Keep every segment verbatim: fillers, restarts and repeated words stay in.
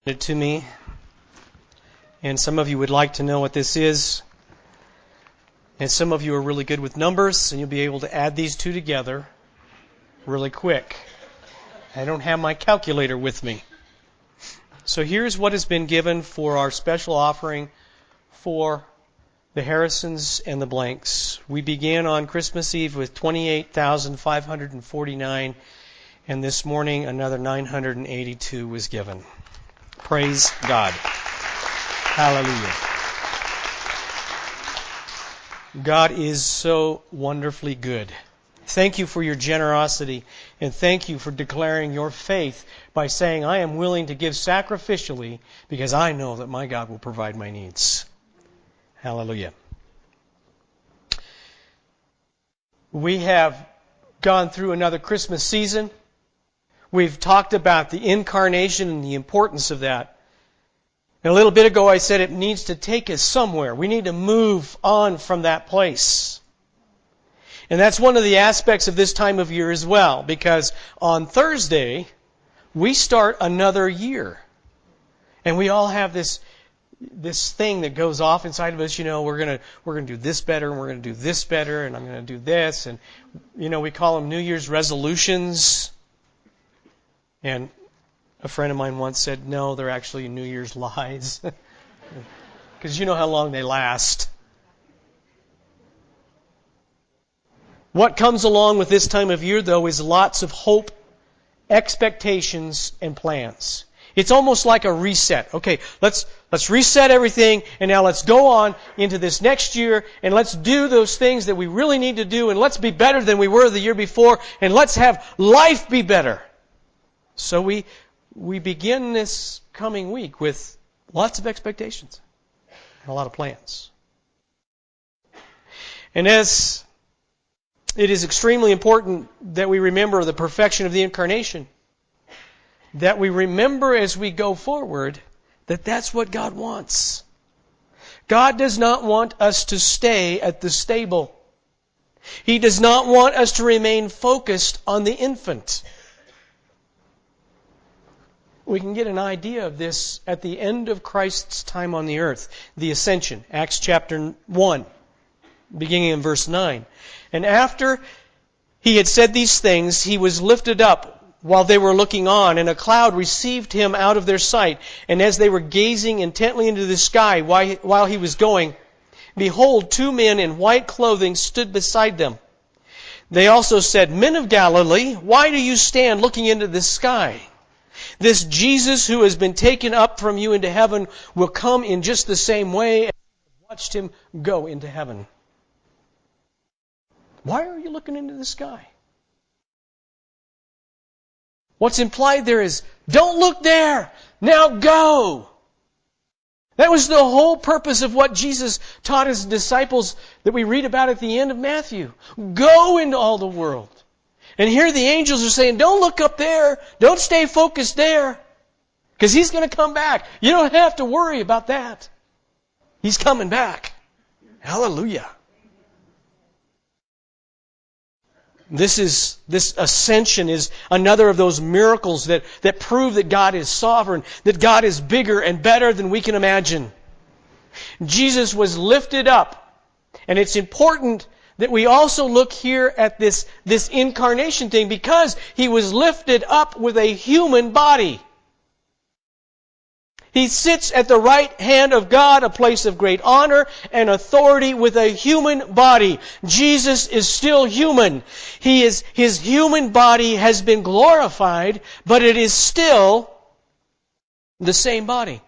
it to me, and some of you would like to know what this is, and some of you are really good with numbers, and you'll be able to add these two together really quick. I don't have my calculator with me. So here's what has been given for our special offering for the Harrisons and the Blanks. We began on Christmas Eve with twenty-eight thousand five hundred forty-nine, and this morning another nine hundred eighty-two was given. Praise God. Hallelujah. God is so wonderfully good. Thank you for your generosity, and thank you for declaring your faith by saying, I am willing to give sacrificially because I know that my God will provide my needs. Hallelujah. We have gone through another Christmas season. We've talked about the incarnation and the importance of that. And a little bit ago I said it needs to take us somewhere. We need to move on from that place. And that's one of the aspects of this time of year as well, because on Thursday we start another year. And we all have this this thing that goes off inside of us, you know, we're going to we're going to do this better and we're going to do this better and I'm going to do this, and you know, we call them New Year's resolutions. And a friend of mine once said, no, they're actually New Year's lies. Because you know how long they last. What comes along with this time of year, though, is lots of hope, expectations, and plans. It's almost like a reset. Okay, let's let's reset everything, and now let's go on into this next year, and let's do those things that we really need to do, and let's be better than we were the year before, and let's have life be better. So we we begin this coming week with lots of expectations and a lot of plans. And as it is extremely important that we remember the perfection of the incarnation, that we remember as we go forward that that's what God wants. God does not want us to stay at the stable. He does not want us to remain focused on the infant. We can get an idea of this at the end of Christ's time on the earth, the ascension, Acts chapter one, beginning in verse nine. And after he had said these things, he was lifted up while they were looking on, and a cloud received him out of their sight. And as they were gazing intently into the sky while he was going, behold, two men in white clothing stood beside them. They also said, Men of Galilee, why do you stand looking into the sky? This Jesus who has been taken up from you into heaven will come in just the same way as you watched him go into heaven. Why are you looking into the sky? What's implied there is, don't look there, now go. That was the whole purpose of what Jesus taught his disciples that we read about at the end of Matthew. Go into all the world. And here the angels are saying, don't look up there. Don't stay focused there. Because he's going to come back. You don't have to worry about that. He's coming back. Hallelujah. This is this ascension is another of those miracles that, that prove that God is sovereign, that God is bigger and better than we can imagine. Jesus was lifted up. And it's important that we also look here at this, this incarnation thing, because he was lifted up with a human body. He sits at the right hand of God, a place of great honor and authority, with a human body. Jesus is still human. He is, his human body has been glorified, but it is still the same body.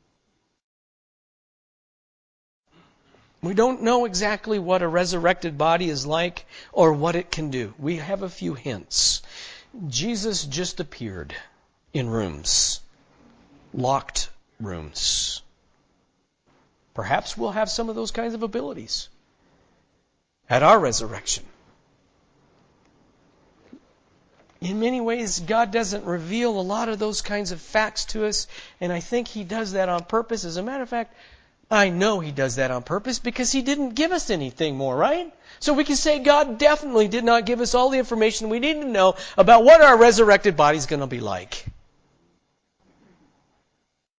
We don't know exactly what a resurrected body is like or what it can do. We have a few hints. Jesus just appeared in rooms, locked rooms. Perhaps we'll have some of those kinds of abilities at our resurrection. In many ways, God doesn't reveal a lot of those kinds of facts to us, and I think He does that on purpose. As a matter of fact, I know He does that on purpose because He didn't give us anything more, right? So we can say God definitely did not give us all the information we need to know about what our resurrected body is going to be like.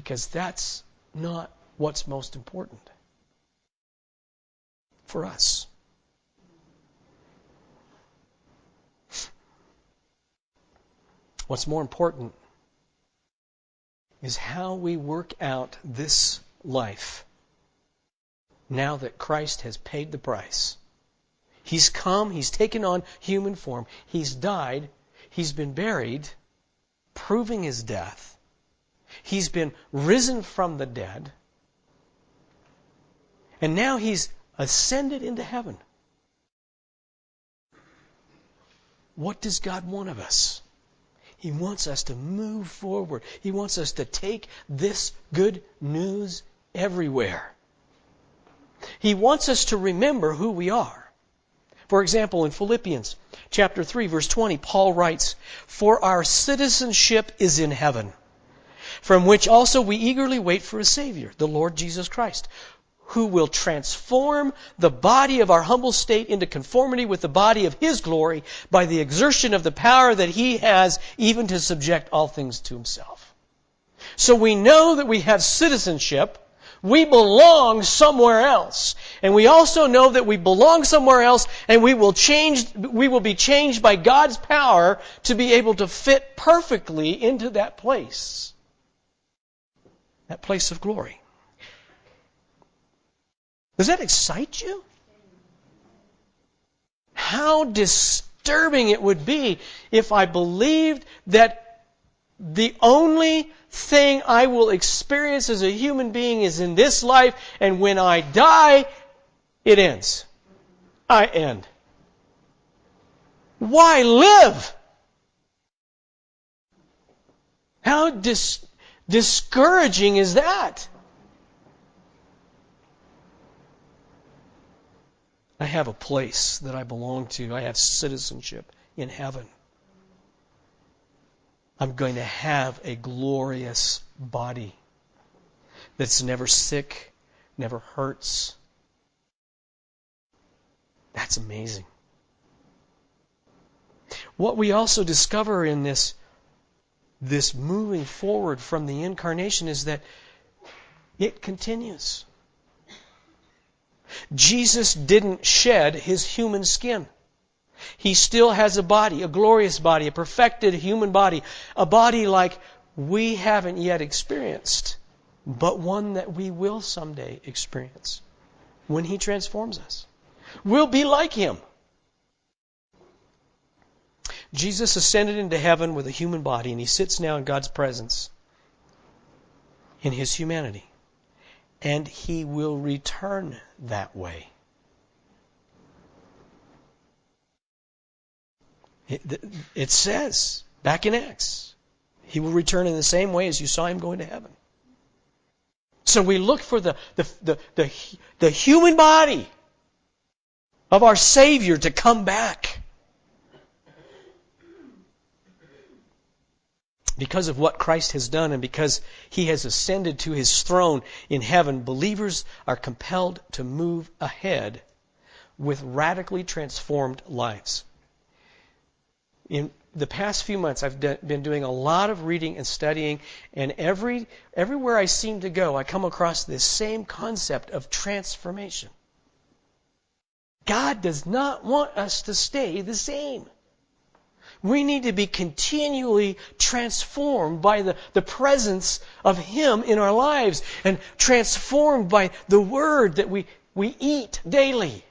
because that's not what's most important for us. What's more important is how we work out this life now that Christ has paid the price. He's come, He's taken on human form, He's died, He's been buried, proving His death. He's been risen from the dead, and now He's ascended into heaven. What does God want of us? He wants us to move forward. He wants us to take this good news everywhere. He wants us to remember who we are. For example, in Philippians chapter three, verse twenty, Paul writes, "For our citizenship is in heaven, from which also we eagerly wait for a Savior, the Lord Jesus Christ, who will transform the body of our humble state into conformity with the body of His glory by the exertion of the power that He has even to subject all things to Himself." So we know that we have citizenship. We belong somewhere else. And we also know that we belong somewhere else, and we will change, we will be changed by God's power to be able to fit perfectly into that place. That place of glory. Does that excite you? How disturbing it would be if I believed that the only thing I will experience as a human being is in this life, and when I die, it ends. I end. Why live? How dis- discouraging is that? I have a place that I belong to. I have citizenship in heaven. I'm going to have a glorious body that's never sick, never hurts. That's amazing. What we also discover in this, this moving forward from the incarnation is that it continues. Jesus didn't shed His human skin. He still has a body, a glorious body, a perfected human body, a body like we haven't yet experienced, but one that we will someday experience when He transforms us. We'll be like Him. Jesus ascended into heaven with a human body, and He sits now in God's presence in His humanity. And He will return that way. It, it says, back in Acts, He will return in the same way as you saw Him go into heaven. So we look for the, the, the, the, the human body of our Savior to come back. Because of what Christ has done and because He has ascended to His throne in heaven, believers are compelled to move ahead with radically transformed lives. In the past few months, I've de- been doing a lot of reading and studying, and every everywhere I seem to go, I come across this same concept of transformation. God does not want us to stay the same. We need to be continually transformed by the, the presence of Him in our lives and transformed by the Word that we, we eat daily.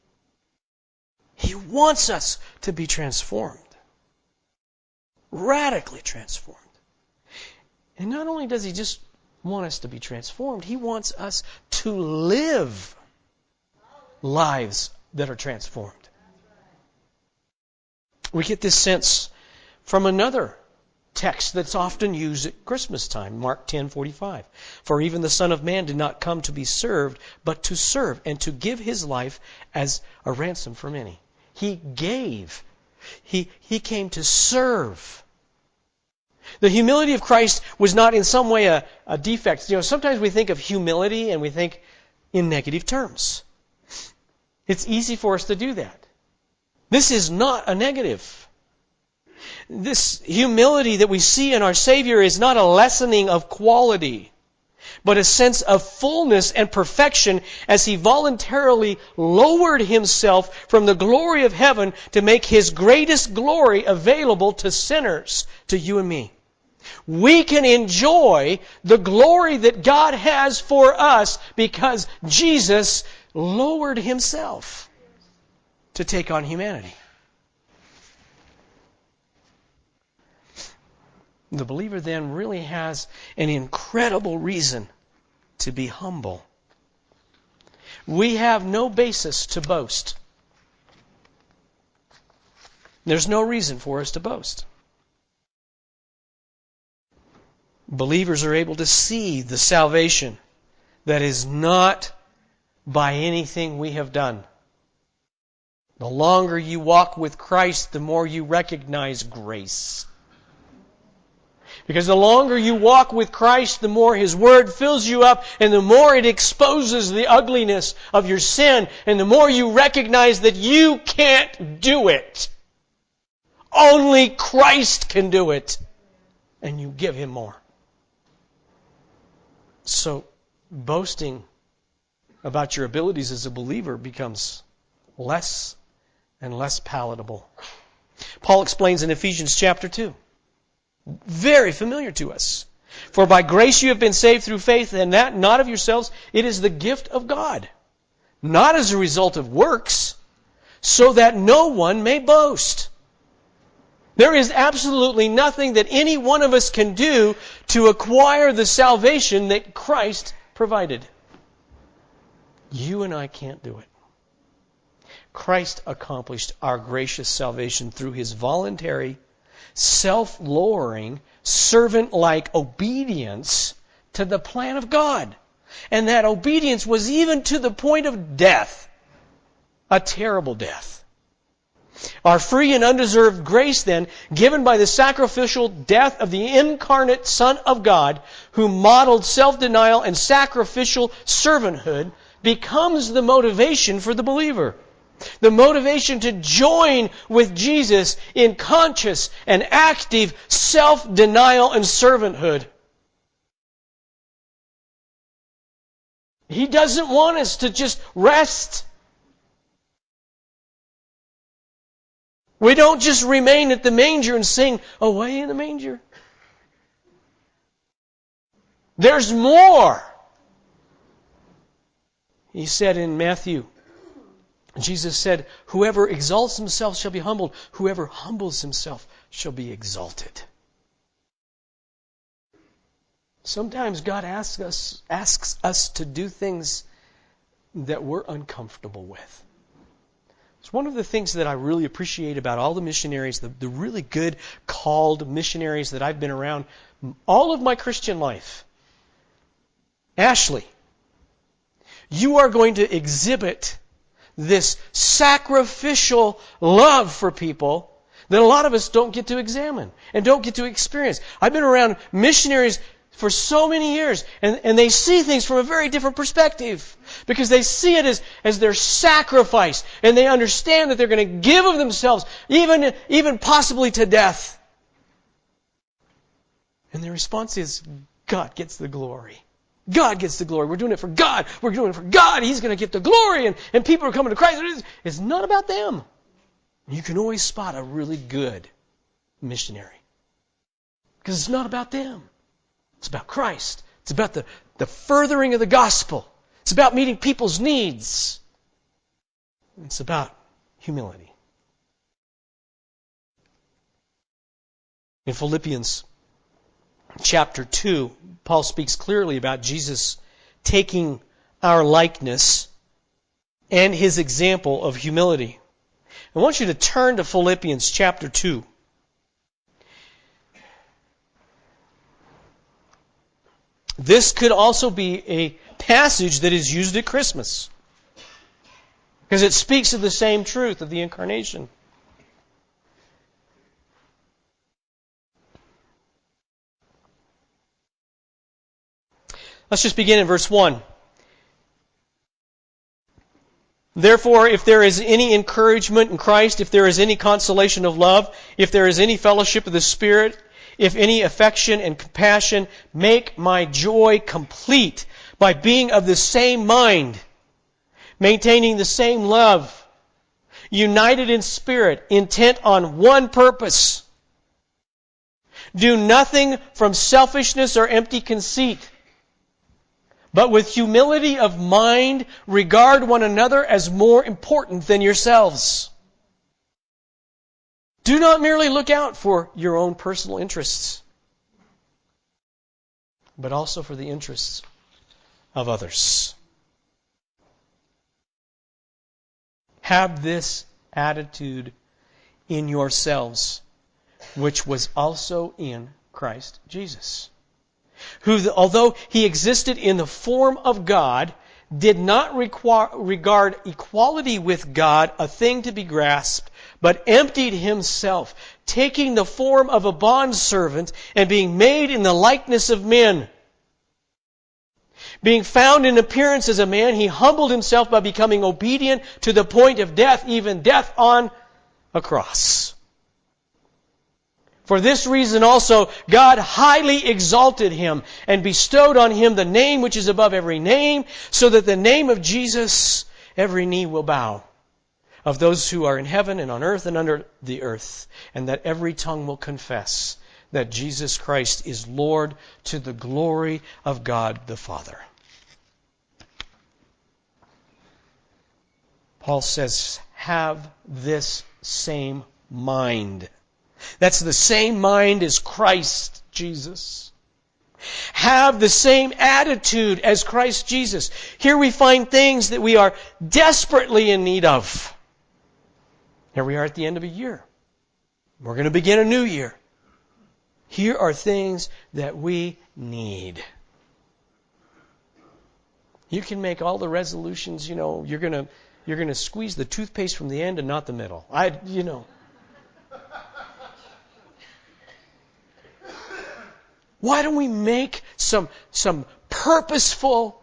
He wants us to be transformed. Radically transformed. And not only does He just want us to be transformed, He wants us to live lives that are transformed. We get this sense from another text that's often used at Christmas time, Mark ten forty-five. For even the Son of Man did not come to be served, but to serve and to give His life as a ransom for many. He gave. He, he came to serve. The humility of Christ was not in some way a, a defect. You know, sometimes we think of humility and we think in negative terms. It's easy for us to do that. This is not a negative. This humility that we see in our Savior is not a lessening of quality. but a sense of fullness and perfection as He voluntarily lowered Himself from the glory of heaven to make His greatest glory available to sinners, to you and me. We can enjoy the glory that God has for us because Jesus lowered Himself to take on humanity. The believer then really has an incredible reason to be humble. We have no basis to boast. There's no reason for us to boast. Believers are able to see the salvation that is not by anything we have done. The longer you walk with Christ, the more you recognize grace. Because the longer you walk with Christ, the more His Word fills you up, and the more it exposes the ugliness of your sin, and the more you recognize that you can't do it. Only Christ can do it. And you give Him more. So, boasting about your abilities as a believer becomes less and less palatable. Paul explains in Ephesians chapter two. Very familiar to us. For by grace you have been saved through faith, and that not of yourselves, it is the gift of God. Not as a result of works, so that no one may boast. There is absolutely nothing that any one of us can do to acquire the salvation that Christ provided. You and I can't do it. Christ accomplished our gracious salvation through His voluntary, self-lowering, servant-like obedience to the plan of God. And that obedience was even to the point of death. A terrible death. Our free and undeserved grace, then, given by the sacrificial death of the incarnate Son of God, who modeled self-denial and sacrificial servanthood, becomes the motivation for the believer. The motivation to join with Jesus in conscious and active self-denial and servanthood. He doesn't want us to just rest. We don't just remain at the manger and sing, "Away in the manger." There's more. He said in Matthew, Jesus said, "Whoever exalts himself shall be humbled. Whoever humbles himself shall be exalted." Sometimes God asks us, asks us to do things that we're uncomfortable with. It's one of the things that I really appreciate about all the missionaries, the, the really good called missionaries that I've been around all of my Christian life. Ashley, you are going to exhibit this sacrificial love for people that a lot of us don't get to examine and don't get to experience. I've been around missionaries for so many years, and, and they see things from a very different perspective because they see it as, as their sacrifice, and they understand that they're going to give of themselves, even, even possibly to death. And their response is, God gets the glory. God gets the glory. We're doing it for God. We're doing it for God. He's going to get the glory, and, and people are coming to Christ. It's, it's not about them. You can always spot a really good missionary because it's not about them. It's about Christ. It's about the, the furthering of the gospel. It's about meeting people's needs. It's about humility. In Philippians chapter two, Paul speaks clearly about Jesus taking our likeness and His example of humility. I want you to turn to Philippians chapter two. This could also be a passage that is used at Christmas because it speaks of the same truth of the incarnation. Let's just begin in verse one. Therefore, if there is any encouragement in Christ, if there is any consolation of love, if there is any fellowship of the Spirit, if any affection and compassion, make my joy complete by being of the same mind, maintaining the same love, united in spirit, intent on one purpose. Do nothing from selfishness or empty conceit, but with humility of mind, regard one another as more important than yourselves. Do not merely look out for your own personal interests, but also for the interests of others. Have this attitude in yourselves, which was also in Christ Jesus, who, although he existed in the form of God, did not require, regard equality with God a thing to be grasped, but emptied himself, taking the form of a bondservant and being made in the likeness of men. Being found in appearance as a man, he humbled himself by becoming obedient to the point of death, even death on a cross. For this reason also, God highly exalted him and bestowed on him the name which is above every name, so that the name of Jesus every knee will bow, of those who are in heaven and on earth and under the earth, and that every tongue will confess that Jesus Christ is Lord, to the glory of God the Father. Paul says, have this same mind. That's the same mind as Christ Jesus. Have the same attitude as Christ Jesus. Here we find things that we are desperately in need of. Here we are at the end of a year. We're going to begin a new year. Here are things that we need. You can make all the resolutions, you know, you're going to you're going to squeeze the toothpaste from the end and not the middle. I, you know. Why don't we make some, some purposeful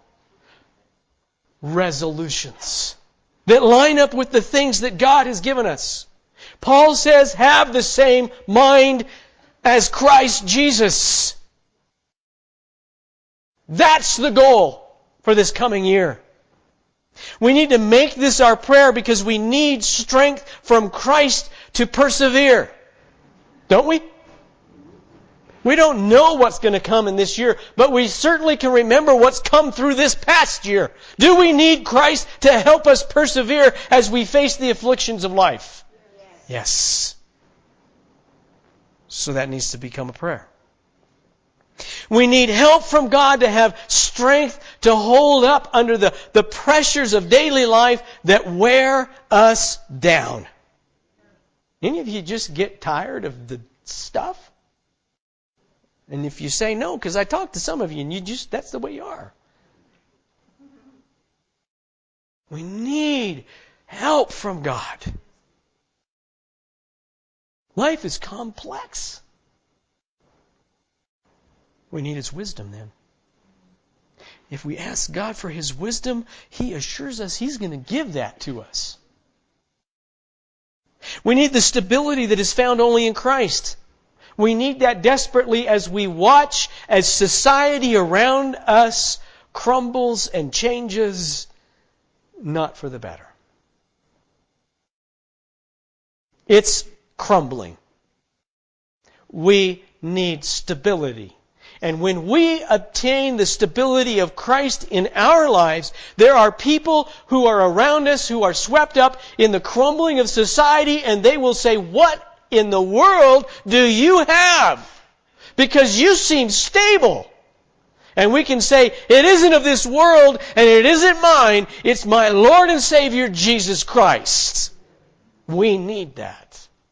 resolutions that line up with the things that God has given us? Paul says, have the same mind as Christ Jesus. That's the goal for this coming year. We need to make this our prayer because we need strength from Christ to persevere. Don't we? We don't know what's going to come in this year, but we certainly can remember what's come through this past year. Do we need Christ to help us persevere as we face the afflictions of life? Yes. Yes. So that needs to become a prayer. We need help from God to have strength to hold up under the, the pressures of daily life that wear us down. Any of you just get tired of the stuff? And if you say no, because I talked to some of you and you just, that's the way you are. We need help from God. Life is complex. We need His wisdom then. If we ask God for His wisdom, He assures us He's going to give that to us. We need the stability that is found only in Christ. We need that desperately as we watch as society around us crumbles and changes, not for the better. It's crumbling. We need stability. And when we obtain the stability of Christ in our lives, there are people who are around us who are swept up in the crumbling of society, and they will say, "What in the world do you have? Because you seem stable." And we can say, "It isn't of this world, and it isn't mine. It's my Lord and Savior, Jesus Christ." We need that.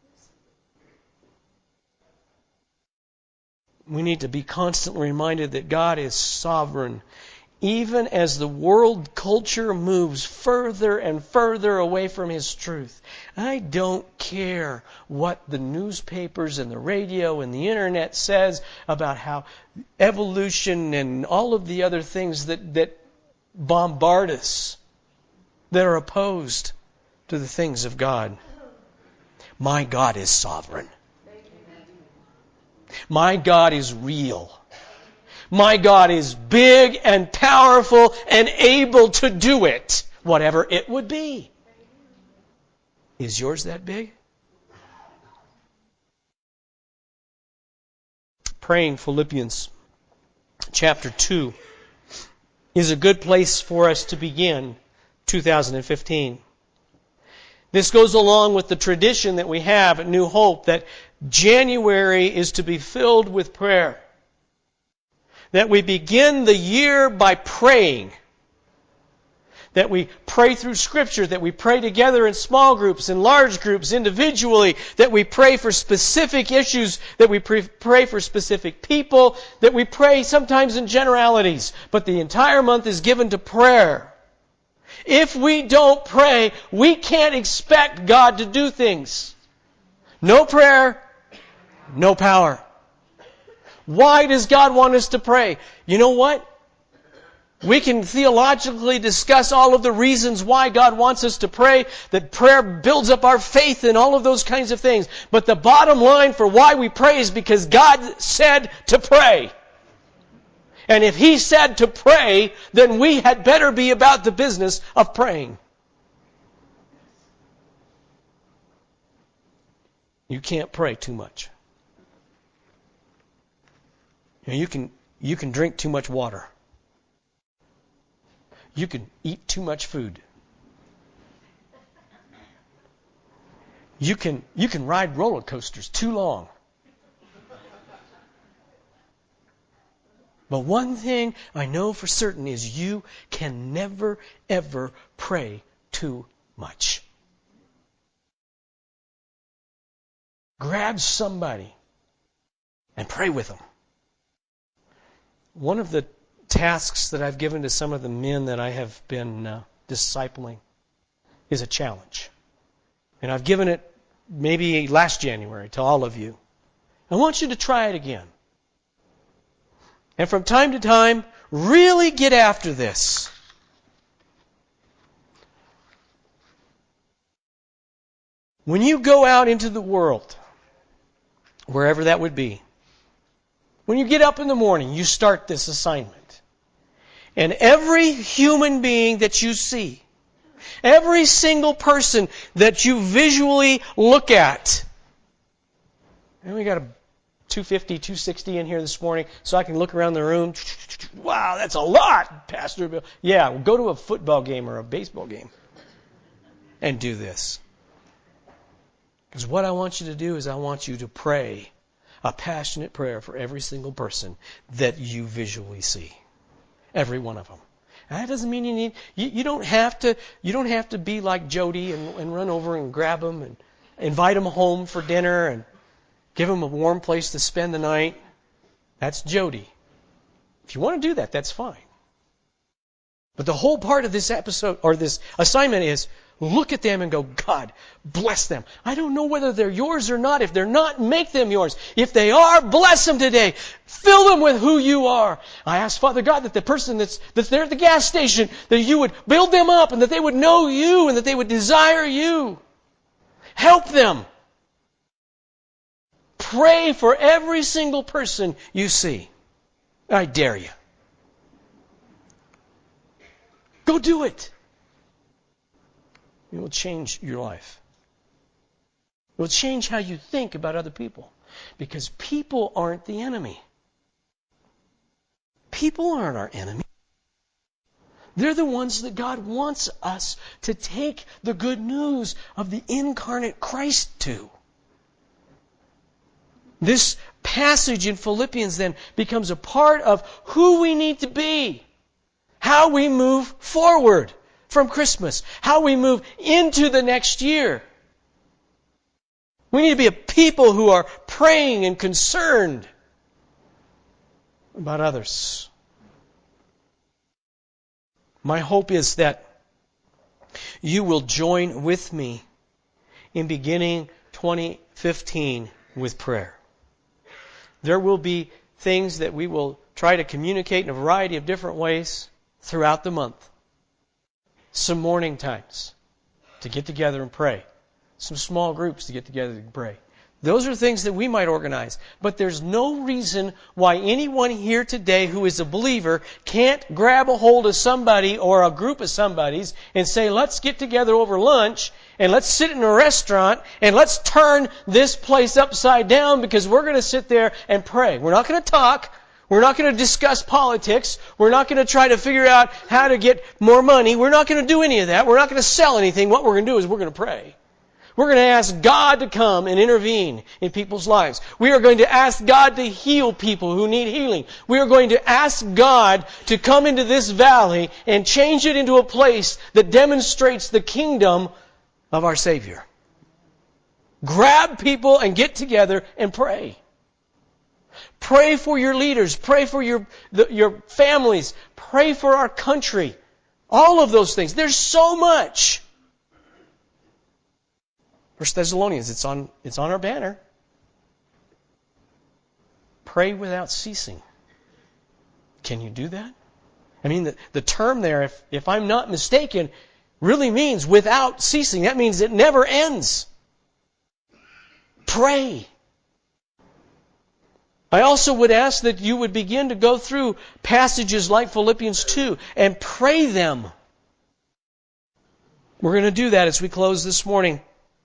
We need to be constantly reminded that God is sovereign. Even as the world culture moves further and further away from His truth. I don't care what the newspapers and the radio and the internet says about how evolution and all of the other things that, that bombard us, that are opposed to the things of God. My God is sovereign. My God is real. My God is big and powerful and able to do it, whatever it would be. Is yours that big? Praying Philippians chapter two is a good place for us to begin two thousand fifteen. This goes along with the tradition that we have at New Hope that January is to be filled with prayer. That we begin the year by praying. That we pray through Scripture, that we pray together in small groups, in large groups, individually, that we pray for specific issues, that we pray for specific people, that we pray sometimes in generalities, but the entire month is given to prayer. If we don't pray, we can't expect God to do things. No prayer, no power. Why does God want us to pray? You know what? We can theologically discuss all of the reasons why God wants us to pray, that prayer builds up our faith and all of those kinds of things. But the bottom line for why we pray is because God said to pray. And if He said to pray, then we had better be about the business of praying. You can't pray too much. You know, you can, you can drink too much water. You can eat too much food. You can, you can ride roller coasters too long. But one thing I know for certain is you can never, ever pray too much. Grab somebody and pray with them. One of the tasks that I've given to some of the men that I have been uh, discipling is a challenge. And I've given it maybe last January to all of you. I want you to try it again. And from time to time, really get after this. When you go out into the world, wherever that would be, when you get up in the morning, you start this assignment. And every human being that you see, every single person that you visually look at, and we got a two fifty, two sixty in here this morning, so I can look around the room. Wow, that's a lot, Pastor Bill. Yeah, we'll go to a football game or a baseball game and do this. Because what I want you to do is I want you to pray a passionate prayer for every single person that you visually see. Every one of them. And that doesn't mean you need, you, you don't have to, you don't have to be like Jody and, and run over and grab them and invite them home for dinner and give them a warm place to spend the night. That's Jody. If you want to do that, that's fine. But the whole part of this episode, or this assignment is, look at them and go, God, bless them. I don't know whether they're yours or not. If they're not, make them yours. If they are, bless them today. Fill them with who you are. I ask, Father God, that the person that's, that's there at the gas station, that you would build them up and that they would know you and that they would desire you. Help them. Pray for every single person you see. I dare you. Go do it. It will change your life. It will change how you think about other people. Because people aren't the enemy. People aren't our enemy. They're the ones that God wants us to take the good news of the incarnate Christ to. This passage in Philippians then becomes a part of who we need to be. How we move forward from Christmas. How we move into the next year. We need to be a people who are praying and concerned about others. My hope is that you will join with me in beginning twenty fifteen with prayer. There will be things that we will try to communicate in a variety of different ways throughout the month. Some morning times to get together and pray. Some small groups to get together and pray. Those are things that we might organize. But there's no reason why anyone here today who is a believer can't grab a hold of somebody or a group of somebodies and say, let's get together over lunch and let's sit in a restaurant and let's turn this place upside down because we're going to sit there and pray. We're not going to talk. We're not going to discuss politics. We're not going to try to figure out how to get more money. We're not going to do any of that. We're not going to sell anything. What we're going to do is we're going to pray. We're going to ask God to come and intervene in people's lives. We are going to ask God to heal people who need healing. We are going to ask God to come into this valley and change it into a place that demonstrates the kingdom of our Savior. Grab people and get together and pray. Pray for your leaders. Pray for your, the, your families. Pray for our country. All of those things. There's so much. First Thessalonians, it's on, it's on our banner. Pray without ceasing. Can you do that? I mean, the, the term there, if, if I'm not mistaken, really means without ceasing. That means it never ends. Pray. I also would ask that you would begin to go through passages like Philippians two and pray them. We're going to do that as we close this morning.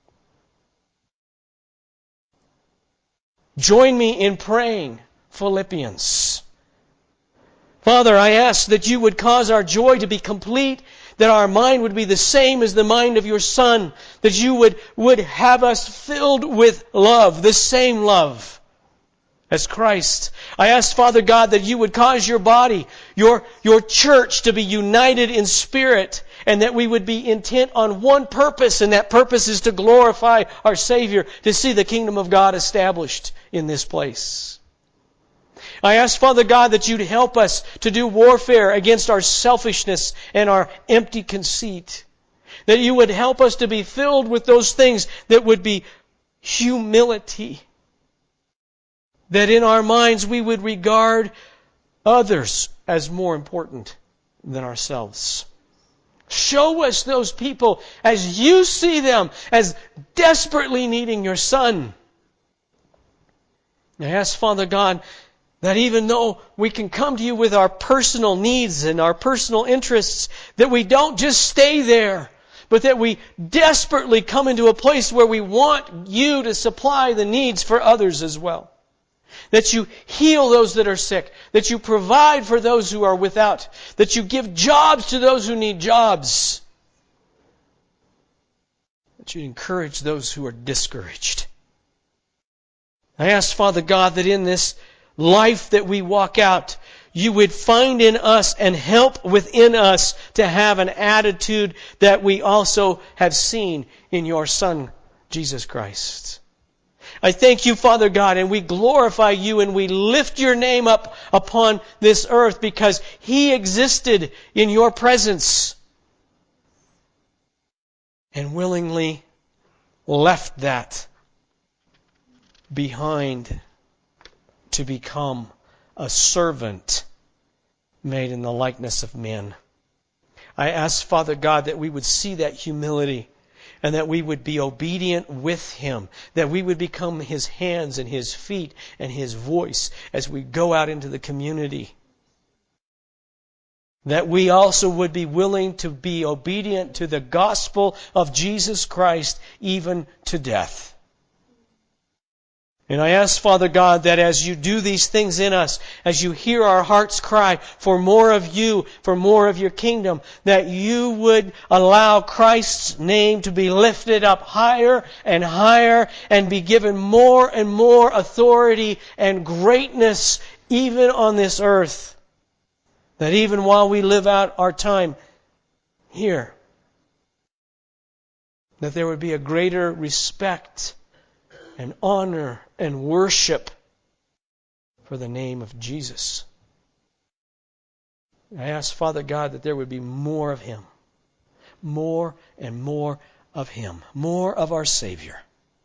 Join me in praying Philippians. Father, I ask that you would cause our joy to be complete, that our mind would be the same as the mind of your Son, that you would, would have us filled with love, the same love as Christ. I ask, Father God, that you would cause your body, your, your church to be united in spirit, and that we would be intent on one purpose, and that purpose is to glorify our Savior, to see the kingdom of God established in this place. I ask, Father God, that you'd help us to do warfare against our selfishness and our empty conceit. That you would help us to be filled with those things that would be humility. That in our minds we would regard others as more important than ourselves. Show us those people as you see them, as desperately needing your Son. I ask, Father God, that even though we can come to you with our personal needs and our personal interests, that we don't just stay there, but that we desperately come into a place where we want you to supply the needs for others as well. That you heal those that are sick. That you provide for those who are without. That you give jobs to those who need jobs. That you encourage those who are discouraged. I ask, Father God, that in this life that we walk out, you would find in us and help within us to have an attitude that we also have seen in your Son, Jesus Christ. I thank you, Father God, and we glorify you and we lift your name up upon this earth because He existed in your presence and willingly left that behind to become a servant made in the likeness of men. I ask, Father God, that we would see that humility and that we would be obedient with Him, that we would become His hands and His feet and His voice as we go out into the community. That we also would be willing to be obedient to the gospel of Jesus Christ even to death. And I ask, Father God, that as you do these things in us, as you hear our hearts cry for more of you, for more of your kingdom, that you would allow Christ's name to be lifted up higher and higher and be given more and more authority and greatness even on this earth. That even while we live out our time here, that there would be a greater respect and honor and worship for the name of Jesus. I ask, Father God, that there would be more of Him. More and more of Him. More of our Savior.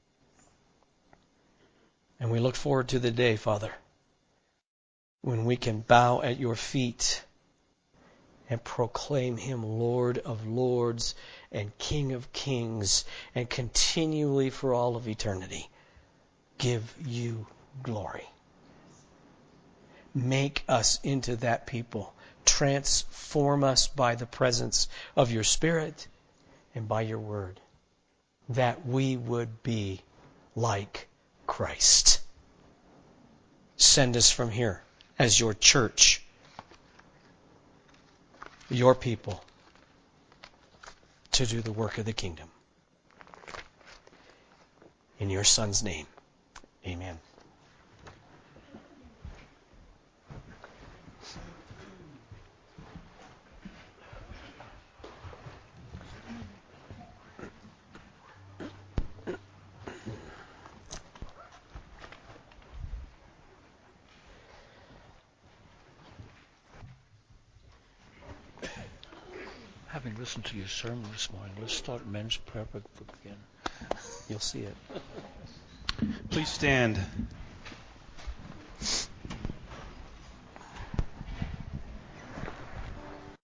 And we look forward to the day, Father, when we can bow at your feet and proclaim Him Lord of Lords and King of Kings and continually for all of eternity give you glory. Make us into that people. Transform us by the presence of your Spirit and by your word, that we would be like Christ. Send us from here as your church, your people, to do the work of the kingdom. In your Son's name, amen. Having listened to your sermon this morning, let's start men's prayer book again. You'll see it. Please stand.